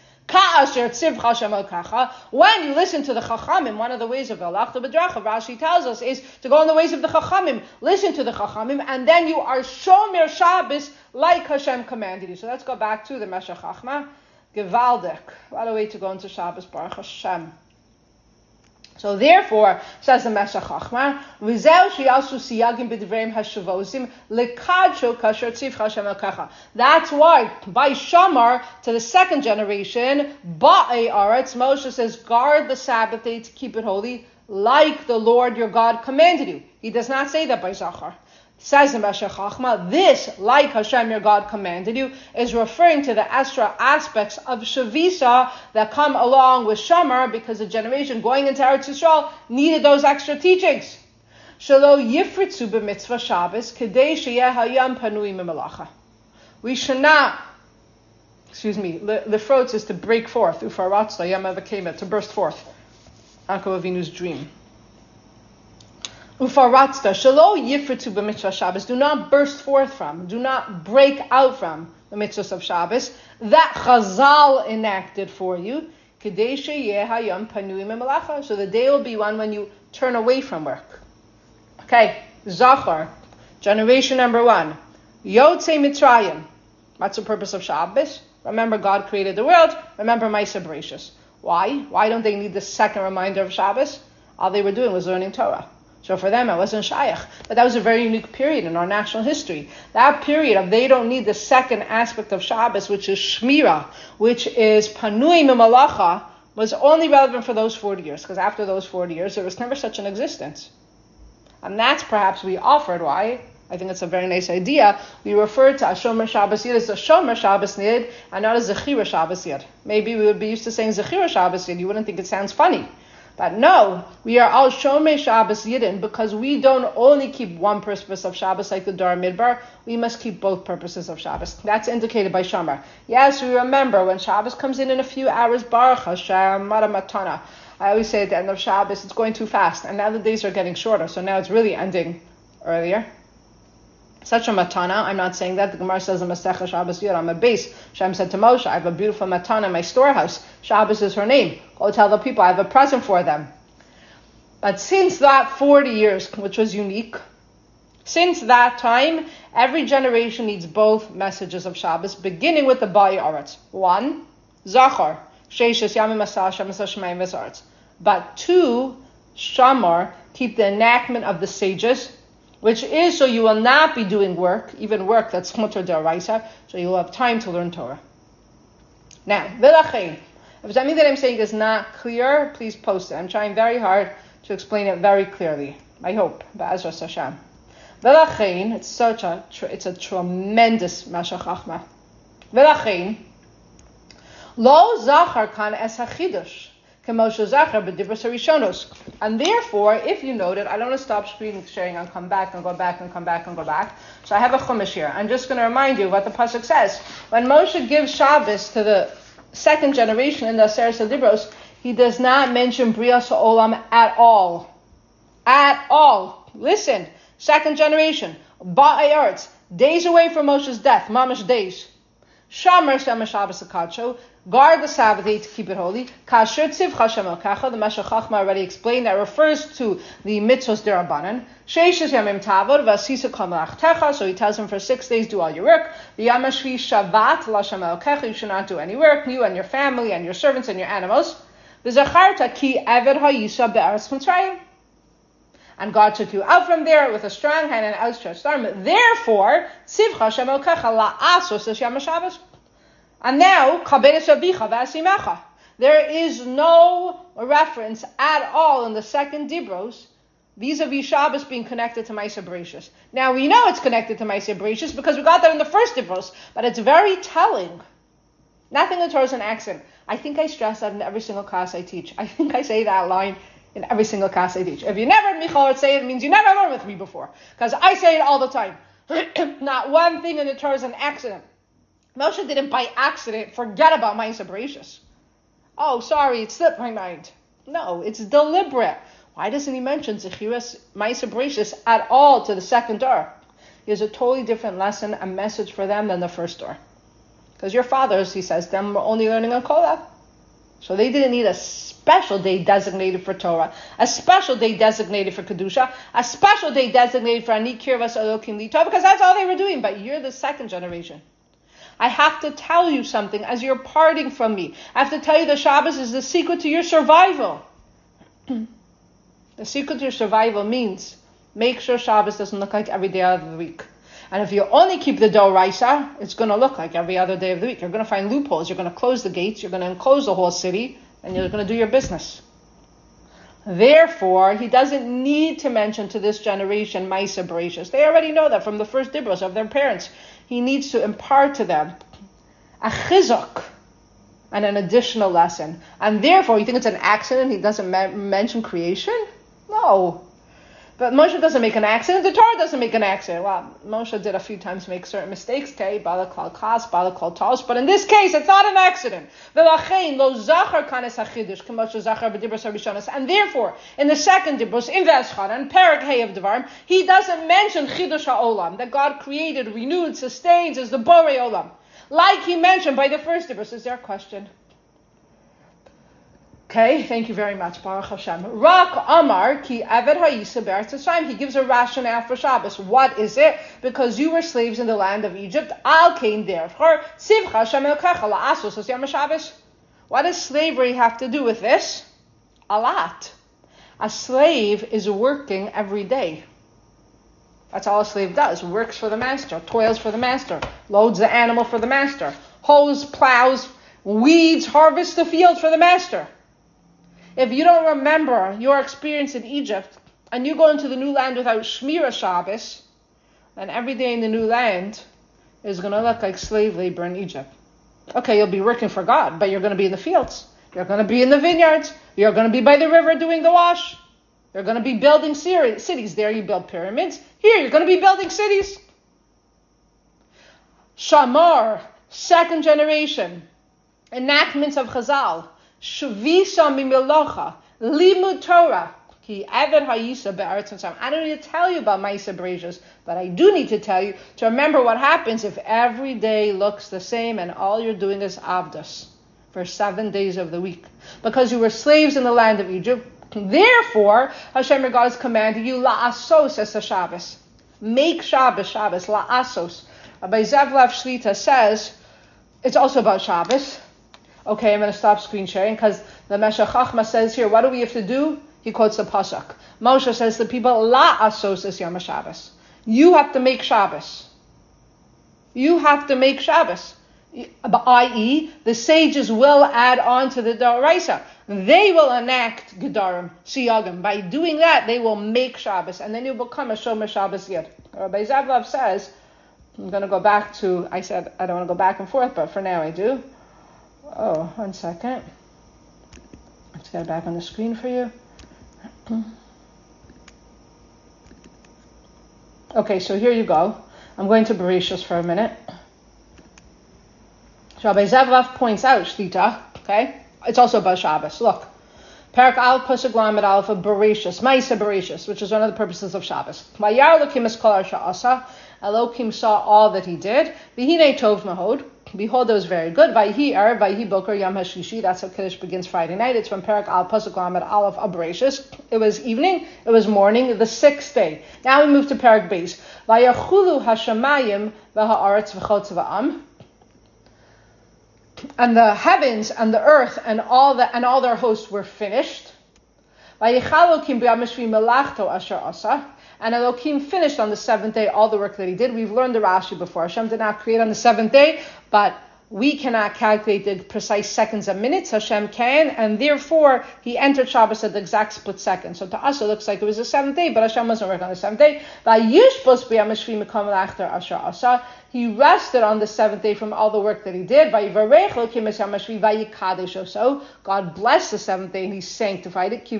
When you listen to the Chachamim, one of the ways of Elachta B'dracha, Rashi tells us, is to go in the ways of the Chachamim. Listen to the Chachamim, and then you are Shomer Shabbos like Hashem commanded you. So let's go back to the Meshech Chochmah. Gewaldik. What a way to go into Shabbos, Baruch Hashem. So therefore, says the Meshech Chochmah, V'zeu sheyasu siyagim b'divreim hashavosim lekadsho kasher tzivcha Hashem Elokecha. That's why, by Shamar, to the second generation, ba'ei aretz, Moshe says, guard the Sabbath day to keep it holy, like the Lord your God commanded you. He does not say that by Zachar. Says the Meshech Chochmah, this, like Hashem your God commanded you, is referring to the extra aspects of Shavisa that come along with Shamar, because the generation going into Eretz Yisrael needed those extra teachings. Shelo yifritzu b'mitzvah Shabbos, kedei sheyeh hayam panui mimelacha. We should not, excuse me, lifrotz is to break forth, ufaratzta yam avakemet, to burst forth. Yaakov Avinu's dream. Ufaratzta, shelo yifritzu b'mitzvah Shabbos, do not burst forth from, do not break out from the mitzvahs of Shabbos, that Chazal enacted for you, So the day will be one when you turn away from work. Okay, Zachar, generation number one. Yotzei Mitzrayim. What's the purpose of Shabbos? Remember, God created the world. Remember, Ma'aseh Bereshis. Why? Why don't they need the second reminder of Shabbos? All they were doing was learning Torah. So for them, it wasn't Shaykh. But that was a very unique period in our national history. That period of they don't need the second aspect of Shabbos, which is Shmira, which is Panui Mimalacha, was only relevant for those forty years. Because after those forty years, there was never such an existence. And that's perhaps we offered. Why? I think it's a very nice idea. We refer to a Shomer Shabbos Yid as a Shomer Shabbos Yid and not a Zechira Shabbos Yid. Maybe we would be used to saying Zechira Shabbos Yid. You wouldn't think it sounds funny. But no, we are all Shomer Shabbos Yidin because we don't only keep one purpose of Shabbos like the Dor Midbar. We must keep both purposes of Shabbos. That's indicated by Shomer. Yes, we remember when Shabbos comes in in a few hours, Baruch Hashem, Mara Matana. I always say at the end of Shabbos, it's going too fast. And now the days are getting shorter. So now it's really ending earlier. Such a matana, I'm not saying that. The Gemara says in Masechah Shabbos Yud on my base. Shem said to Moshe, I have a beautiful matana in my storehouse. Shabbos is her name. Go tell the people I have a present for them. But since that forty years, which was unique, since that time, every generation needs both messages of Shabbos, beginning with the Bai Aretz. One, Zachar, Sheishes Yamim Asah Shem Asah Shemayim V'Zaretz. But two, Shamar, keep the enactment of the sages, which is so you will not be doing work, even work that's mutter d'oraisa, so you will have time to learn Torah. Now, v'lachein, if something that I'm saying is not clear, please post it. I'm trying very hard to explain it very clearly. I hope, ba'ezras Hashem. V'lachein, it's such a, it's a tremendous Mashach Chachma. V'lachein, lo zachar kan es hachidush. And therefore, if you noted, I don't want to stop screen sharing and come back and go back and come back and go back. So I have a chumash here. I'm just going to remind you what the pasuk says. When Moshe gives Shabbos to the second generation in the Aseret Dibros, he does not mention Brias Olam at all. At all. Listen, second generation, Ba'ai Eretz, days away from Moshe's death, mamash days. Shamer Shema Shabbos Akadsho, guard the Sabbath day to keep it holy. Kasher Tzivcha Shem Elkecha, the Meshech Chachma already explained, that refers to the mitzvos derabanan. Sheishes Yamim Tavod, Vasisa Kol Melachtecha, so he tells him for six days do all your work. The Yom HaShvi Shabbat LaShem Elkecha, you should not do any work, you and your family and your servants and your animals. V'zacharta ki eved ha'yisa be'aretz Mitzrayim. And God took you out from there with a strong hand and outstretched arm. Therefore, Tzivcha Shem Elkecha la'asos es Yom HaShabbos. And now, there is no reference at all in the second Dibros vis-a-vis Shabbos being connected to Ma'aseh Bereshis. Now, we know it's connected to Ma'aseh Bereshis because we got that in the first Dibros, but it's very telling. Nothing in the Torah is an accident. I think I stress that in every single class I teach. I think I say that line in every single class I teach. If you never heard Michal say it, it means you never learned with me before. Because I say it all the time. Not one thing in the Torah is an accident. Moshe didn't by accident forget about Ma'aseh Bereshis. Oh, sorry, it slipped my mind. No, it's deliberate. Why doesn't he mention Zechiras Ma'aseh Bereshis at all to the second door? He has a totally different lesson, a message for them than the first door. Because your fathers, he says, them were only learning on Kolah. So they didn't need a special day designated for Torah, a special day designated for Kedusha, a special day designated for Ani Kirvas Elokim Lito, because that's all they were doing. But you're the second generation. I have to tell you something as you're parting from me. I have to tell you that Shabbos is the secret to your survival. The secret to your survival means make sure Shabbos doesn't look like every day of the week. And if you only keep the Doraisa, it's going to look like every other day of the week. You're going to find loopholes. You're going to close the gates. You're going to enclose the whole city. And you're going to do your business. Therefore, he doesn't need to mention to this generation Ma'aseh Bereshis. They already know that from the first dibros of their parents. He needs to impart to them a chizuk and an additional lesson. And therefore, you think it's an accident he doesn't ma- mention creation? No. But Moshe doesn't make an accident. The Torah doesn't make an accident. Well, Moshe did a few times make certain mistakes. Okay, Balaklal Kas, Balaklal Tos. But in this case, it's not an accident. And therefore, in the second Dibros, in Veschan, and Perek Hey of Devarim, he doesn't mention Chidush HaOlam, that God created, renewed, sustains as the Borei Olam. Like he mentioned by the first Dibros. Is there a question? Okay, thank you very much, Baruch Hashem. Rak Amar ki Eved Ha'isa Be'eretz Mitzrayim. He gives a rationale for Shabbos. What is it? Because you were slaves in the land of Egypt. Al Kain Derechor Tzivcha Hashem Elkecha La'asos Es Yom HaShabbos. What does slavery have to do with this? A lot. A slave is working every day. That's all a slave does. Works for the master, toils for the master, loads the animal for the master, hoes, plows, weeds, harvests the field for the master. If you don't remember your experience in Egypt, and you go into the new land without Shmira Shabbos, then every day in the new land is going to look like slave labor in Egypt. Okay, you'll be working for God, but you're going to be in the fields. You're going to be in the vineyards. You're going to be by the river doing the wash. You're going to be building cities. There you build pyramids. Here you're going to be building cities. Shamar, second generation, enactments of Chazal. Shvisa mimilocha, limud Torah, ki Eved Ha'isa Be'eretz Mitzrayim. I don't need to tell you about Ma'aseh Bereshis, but I do need to tell you to remember what happens if every day looks the same and all you're doing is avdus for seven days of the week. Because you were slaves in the land of Egypt, therefore Hashem your God has commanded you la'asos es Shabbos. Make Shabbos, Shabbos, la'asos. Rabbi Zev Lev Shlita says, it's also about Shabbos. Okay, I'm going to stop screen sharing because the Meshech Chochmah says here, what do we have to do? He quotes the Pasuk. Moshe says to the people, La asos es Yom HaShabbos. You have to make Shabbos. You have to make Shabbos. that is, the sages will add on to the Doraisa. They will enact Gedarim, Siyagim. By doing that, they will make Shabbos. And then you become a Shomer Shabbos Yid. Rabbi Zavlav says, I'm going to go back to, I said I don't want to go back and forth, but for now I do. Oh, one second. Let's get it back on the screen for you. Okay, so here you go. I'm going to Bereshis for a minute. Rabbi Zavlav points out, Shlita, okay? It's also about Shabbos. Look. Perak Al Pasuk Lamed Aleph of Bereshis, Ma'aseh Bereshis, which is one of the purposes of Shabbos. Vayar Elokim es kol asher asa. Elokim saw all that he did. V'hinei tov mahod. Behold, it was very good. Vayhi er, vayhi boker yom hashishi. That's how Kiddush begins Friday night. It's from Perak Al Pasuk Lamed Aleph of Bereshis. It was evening. It was morning. The sixth day. Now we move to Perak Beis. Vayachulu hashamayim v'ha'aretz v'chotz v'am. And the heavens and the earth and all the and all their hosts were finished. And Elohim finished on the seventh day all the work that he did. We've learned the Rashi before. Hashem did not create on the seventh day, but we cannot calculate the precise seconds and minutes. Hashem can, and therefore he entered Shabbos at the exact split second. So to us it looks like it was the seventh day, but Hashem wasn't working on the seventh day. He rested on the seventh day from all the work that he did. So God blessed the seventh day and he sanctified it.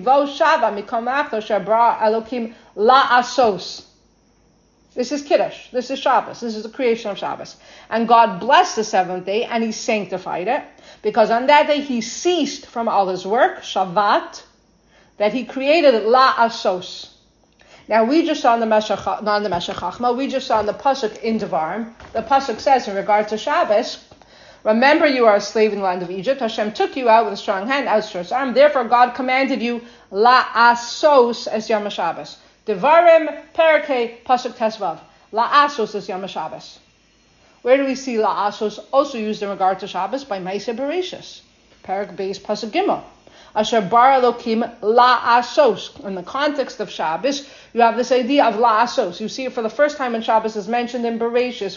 This is Kiddush. This is Shabbos. This is the creation of Shabbos. And God blessed the seventh day and he sanctified it. Because on that day he ceased from all his work, Shabbat, that he created La'asos. Now we just saw in the Meshech, not in the Meshech Chochmah, we just saw in the Pasuk in Devarim, the Pasuk says in regard to Shabbos, remember you are a slave in the land of Egypt. Hashem took you out with a strong hand, outstretched arm. Therefore God commanded you La'asos as Yom HaShabbos. Devarim, Parakeh, Pasuk Tesvav. La'asos is Yom HaShabbos. Where do we see La'asos also used in regard to Shabbos? By Ma'aseh Bereshis. Parak Beis, Pasuk Gimel. Asher bar Elokim La'asos. In the context of Shabbos, you have this idea of La'asos. You see it for the first time in Shabbos is mentioned in Bereshis.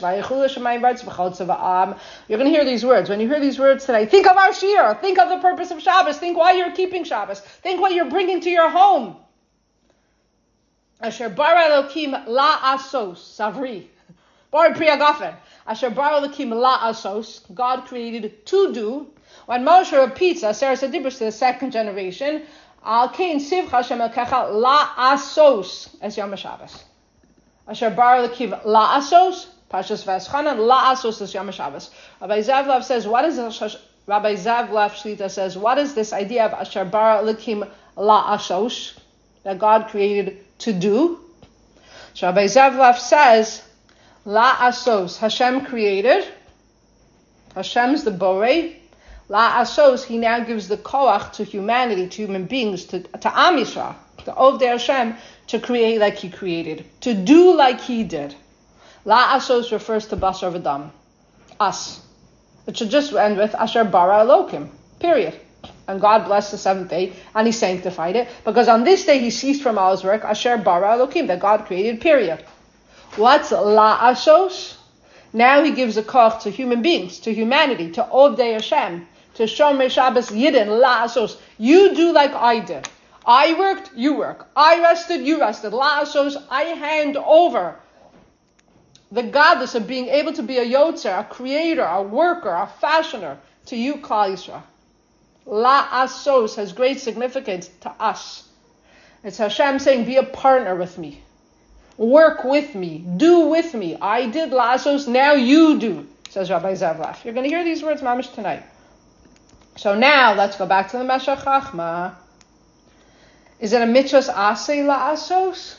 You're going to hear these words. When you hear these words today, think of our Shir. Think of the purpose of Shabbos. Think why you're keeping Shabbos. Think what you're bringing to your home. Asher bar Elokim La'asos. Savri. Bar Priyagafen. Asher bar Elokim La'asos. God created to do. When Moshe repeats Aseret HaDibros to the second generation, Al Kain Sivcha Hashem Elkecha La'asos as Yom HaShabbos. Asher bar Elokim La'asos. Pashas V'eschanan La'asos as Yom HaShabbos. Rabbi Zavlav says, what is this? Rabbi Zavlav Shlita says, what is this idea of Asher bar Elokim La'asos that God created to do? So Rabbi Zavlav says, La'asos, Hashem created, Hashem's the Borei, La'asos, he now gives the koach to humanity, to human beings, to, to Am Yisrael, to Ovdei Hashem, to create like he created, to do like he did. La'asos refers to Basar V'Dam, us. It should just end with Asher Bara Elokim, period. And God blessed the seventh day, and he sanctified it, because on this day he ceased from all his work, Asher Bara Elokim, that God created, period. What's La'asos? Now he gives a koch to human beings, to humanity, to Ovdei Hashem, to Shomer Shabbos Yidden, La'asos. You do like I did. I worked, you work. I rested, you rested. La'asos, I hand over the godless of being able to be a yotzer, a creator, a worker, a fashioner, to you, Klal Yisrael. La'asos has great significance to us. It's Hashem saying, be a partner with me. Work with me. Do with me. I did la'asos, now you do, says Rabbi Zavlaf. You're going to hear these words, mamish, tonight. So now, let's go back to the Meshech Chachma. Is it a mitzvahs aseh la'asos?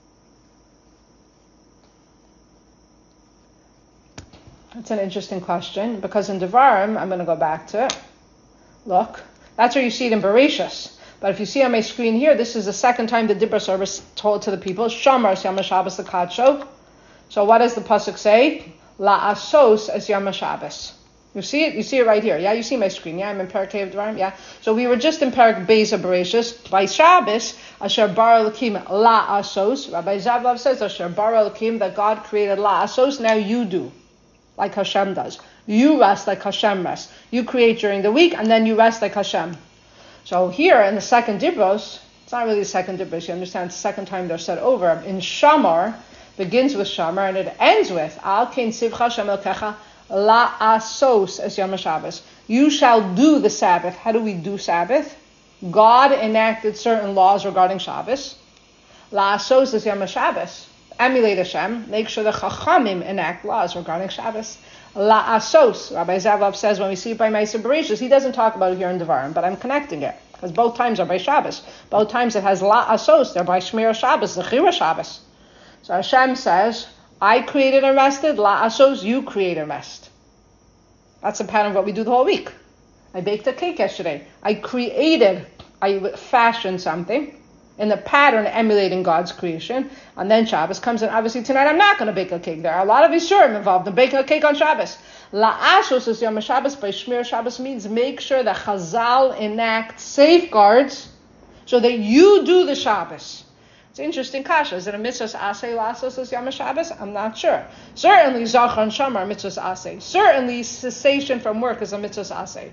That's an interesting question, because in Devarim, I'm going to go back to it. Look, that's where you see it in Bereshis. But if you see on my screen here, this is the second time the Dibra service told to the people, Shamar es Yom HaShabbos l'kadsho. So what does the pasuk say? La'asos es Yom HaShabbos. You see it? You see it right here. Yeah, you see my screen. Yeah, I'm in Parak Kei of Devarim. Yeah. So we were just in Parak Beis of Bereshis. By Shabbos, Asher bara Elokim la'asos. Rabbi Zavlav says, Asher bara Elokim, that God created la'asos, now you do. Like Hashem does. You rest like Hashem rests. You create during the week, and then you rest like Hashem. So here in the second Dibros, it's not really the second Dibros, you understand, it's the second time they're said over. In Shamar, begins with Shamar, and it ends with, Al kein sivcha Hashem elkecha la'asos es Yom HaShabbos. You shall do the Sabbath. How do we do Sabbath? God enacted certain laws regarding Shabbos. La'asos es Yom HaShabbos. Emulate Hashem, make sure the Chachamim enact laws regarding Shabbos. La'asos, Rabbi Zavlaf says, when we see it by Ma'aser Bereshis, he doesn't talk about it here in Devarim, but I'm connecting it, because both times are by Shabbos. Both times it has la'asos, they're by Shmir Shabbos, Zechira Shabbos. So Hashem says, I created and rested, la'asos, you create and rest. That's a pattern of what we do the whole week. I baked a cake yesterday. I created, I fashioned something, in the pattern emulating God's creation, and then Shabbos comes, and obviously tonight I'm not going to bake a cake. There are a lot of Yisurim involved in baking a cake on Shabbos. La'asos is Yom HaShabbos, by Shmir Shabbos means make sure that Chazal enact safeguards so that you do the Shabbos. It's an interesting kasha. Is it a mitzvahs aseh la'asos is Yom HaShabbos? I'm not sure. Certainly Zachar and Shamar mitzvahs aseh. Certainly cessation from work is a mitzvahs aseh.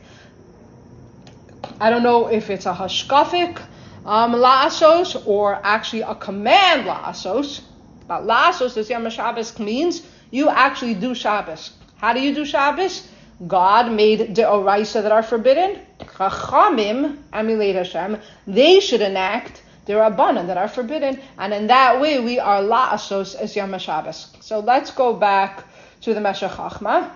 I don't know if it's a hashkafik, Um, la'asos, or actually a command la'asos. But la'asos is Yom HaShabbos means you actually do Shabbos. How do you do Shabbos? God made de'oraisa that are forbidden. Chachamim, emulate Hashem, they should enact de'rabbanan that are forbidden. And in that way, we are la'asos as Yom HaShabbos. So let's go back to the Meshech Chachma.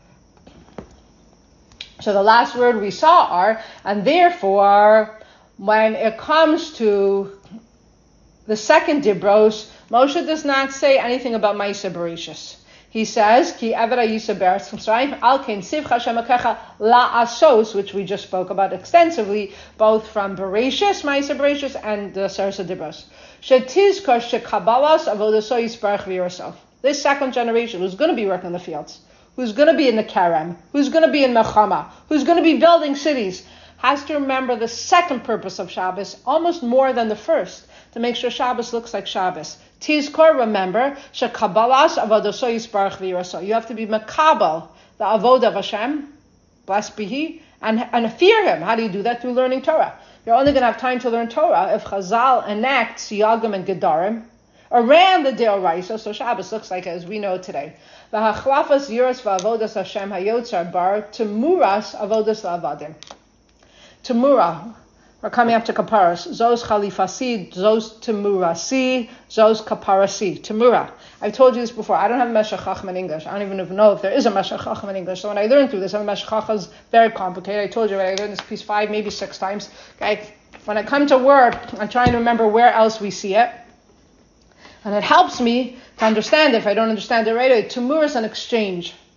So the last word we saw are, and therefore, when it comes to the second Dibros, Moshe does not say anything about Ma'aser Bereshis. He says, Ki eved ha'yisa be'eretz Mitzrayim, al kein sivcha Hashem elokecha la'asos, which we just spoke about extensively, both from Bereshis, Ma'aser Bereshis, and the Sarsa Dibros. Shetizkor shekabalas avodaso yisparach v'yiraso. This second generation who's going to be working in the fields, who's going to be in the Kerem, who's going to be in Mechama, who's going to be building cities, has to remember the second purpose of Shabbos almost more than the first, to make sure Shabbos looks like Shabbos. Tizkor, remember, shekabalas avodaso yisparach v'yiraso. You have to be makabel, the avodah of Hashem, blessed be He, and, and fear Him. How do you do that? Through learning Torah. You're only going to have time to learn Torah if Chazal enacts Siyagim and Gedarim around the Deoraisa, so Shabbos looks like it as we know today. V'hachlafas yiras v'avodas Hashem hayotzar bar temuras avodas la'avadim. Temura, we're coming up to kaparas. Zos chalifasi, zos temurasi, zos kaparasi. Temura. I've told you this before. I don't have a Meshech Chachma in English. I don't even know if there is a Meshech Chachma in English. So when I learned through this, a Meshech Chachma is very complicated. I told you I learned this piece five, maybe six times. Okay. When I come to word, I'm trying to remember where else we see it. And it helps me to understand it if I don't understand it right away. Temura is an exchange.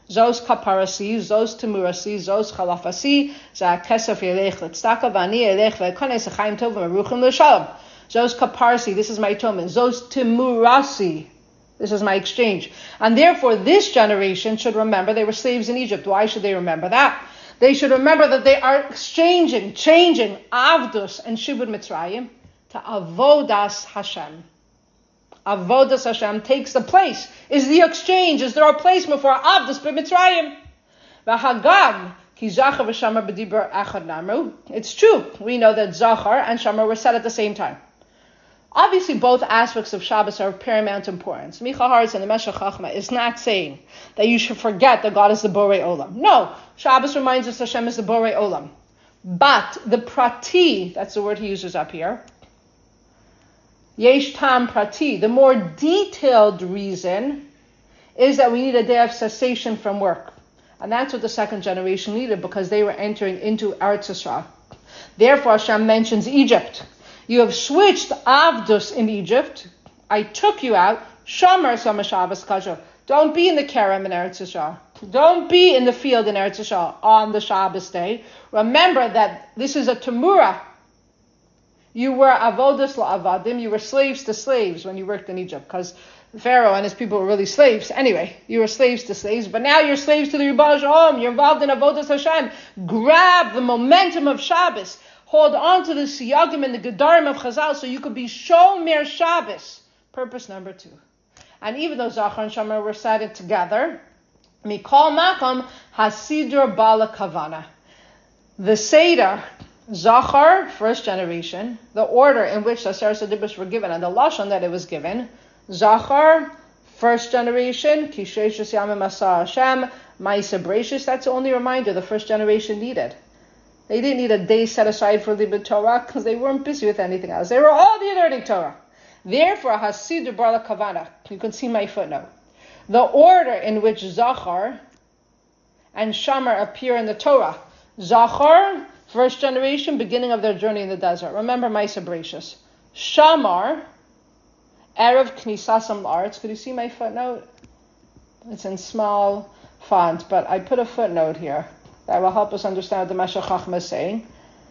Zos kaparasi, zos temurasi, zos chalafasi, za kesef yelech l'tztaka, v'ani yelech v'ekones achayim tov v'meruchim l'shalom. Zos kaparasi, this is my atonement. Zos temurasi, this is my exchange. And therefore, this generation should remember they were slaves in Egypt. Why should they remember that? They should remember that they are exchanging, changing Avdus and Shibud Mitzrayim to Avodas Hashem. Avodas Hashem takes the place, is the exchange, is the replacement for Avdus b'Mitzrayim. V'hagam ki Zachar v'Shamar b'Dibur echad namru. It's true. We know that Zachar and Shamar were said at the same time. Obviously, both aspects of Shabbos are of paramount importance. Micha Haretz and the Meshech Chachma is not saying that you should forget that God is the Borei Olam. No, Shabbos reminds us Hashem is the Borei Olam. But the prati, that's the word he uses up here, Yesh Tam Prati, the more detailed reason is that we need a day of cessation from work. And that's what the second generation needed because they were entering into Eretz Yisrael. Therefore, Hashem mentions Egypt. You have switched Avdus in Egypt. I took you out. Shomer Sama Shabbos Kasher. Don't be in the Kerem in Eretz Yisrael. Don't be in the field in Eretz Yisrael on the Shabbos day. Remember that this is a Tamura. You were avodas la'avadim. You were slaves to slaves when you worked in Egypt, because Pharaoh and his people were really slaves. Anyway, you were slaves to slaves, but now you're slaves to the Ribbon Shalom. You're involved in avodas Hashem. Grab the momentum of Shabbos. Hold on to the siyagim and the gedarim of Chazal so you could be shomer Shabbos. Purpose number two. And even though Zachar and Shamar were said together, mikol makom hasidur bala kavana. The Seder, Zachar, first generation, the order in which the Aseret HaDibros were given and the Lashon that it was given, Zachar, first generation, Kishesh Yamim Asar Hashem, Ma'aseh Bereishis, that's the only reminder the first generation needed. They didn't need a day set aside for Libud Torah because they weren't busy with anything else. They were all learning Torah. Therefore, Hasidur Bar Kavana, you can see my footnote. The order in which Zachar and Shamar appear in the Torah. Zachar, first generation, beginning of their journey in the desert. Remember Ma'aseh Bereishis. Shamar, Erev Knisasam La'aretz. Could you see my footnote? It's in small font, but I put a footnote here that will help us understand what the Meshech Chachma is saying.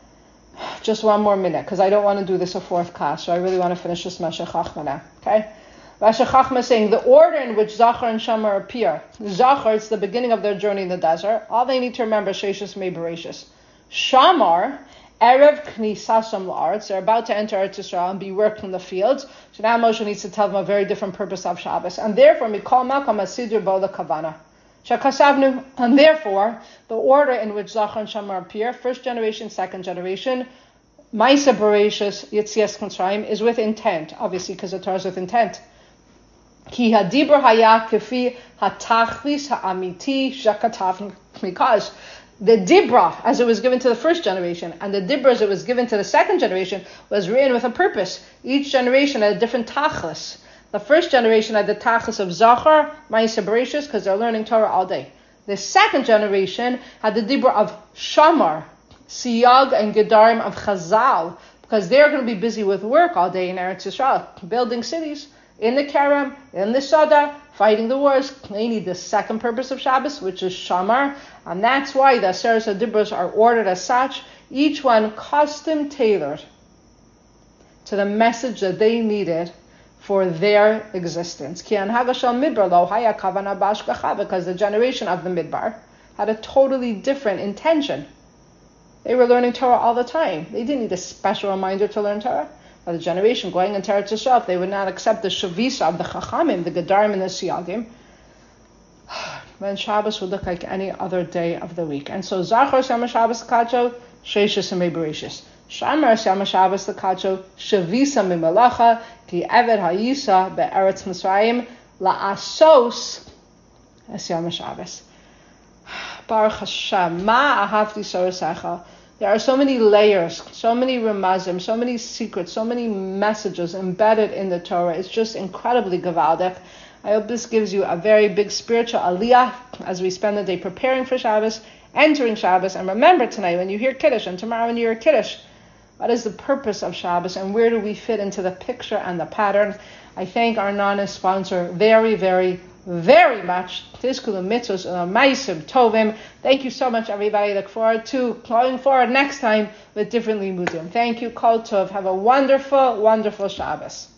Just one more minute, because I don't want to do this a fourth class, so I really want to finish this Meshech Chachma now. Okay? Meshech Chachma is saying the order in which Zachar and Shamar appear. Zachar, it's the beginning of their journey in the desert. All they need to remember is Sheshus Mei Bereishis. Shamar, Erev Knisasam La'aretz, they're about to enter Eretz Yisrael and be worked in the fields. So now Moshe needs to tell them a very different purpose of Shabbos. And therefore, Mikol Malkam Asidur Bo Kavana. Shakasavnu, and therefore, the order in which Zachar and Shamar appear, first generation, second generation, Ma'aseh Bereishis, Yetzias Mitzrayim, is with intent, obviously, because the Torah is with intent. Ki hadibur haya kefi hatachlis ha'amiti shakatavnu, because the Dibra, as it was given to the first generation, and the Dibra, as it was given to the second generation, was written with a purpose. Each generation had a different tachlis. The first generation had the tachlis of Zachar, Ma'aseh Bereishis, because they're learning Torah all day. The second generation had the Dibra of Shamar, Siyag and Gedarim of Chazal, because they're going to be busy with work all day in Eretz Yisrael, building cities, in the Kerem, in the Sada, fighting the wars. They need the second purpose of Shabbos, which is Shamar, and that's why the Aseret HaDibros are ordered as such, each one custom tailored to the message that they needed for their existence. Because the generation of the Midbar had a totally different intention. They were learning Torah all the time. They didn't need a special reminder to learn Torah. But the generation going into Eretz Yisrael, if they would not accept the Shavisa of the Chachamim, the Gedarim and the Siyagim, then Shabbos would look like any other day of the week. And so Zachar Shamar Shabbos Kacho, Sheshus Mei Bereishis. Shamar Shamar Shabbos Kacho, Shavisa Mimalacha, Ki Eved Hayisa Be'eretz Mitzrayim, La'asos Shamar Shabbos. Baruch Hashem, Ma Ahavti Sorasecha. There are so many layers, so many remazim, so many secrets, so many messages embedded in the Torah. It's just incredibly gewaldic. I hope this gives you a very big spiritual aliyah as we spend the day preparing for Shabbos, entering Shabbos. And remember tonight when you hear Kiddush and tomorrow when you hear Kiddush, what is the purpose of Shabbos and where do we fit into the picture and the pattern? I thank our non sponsor very, very very much. Tizkulu mitzvos and ma'asim tovim. Thank you so much, everybody. Look forward to going forward next time with different limudim. Thank you, Kol Tov. Have a wonderful, wonderful Shabbos.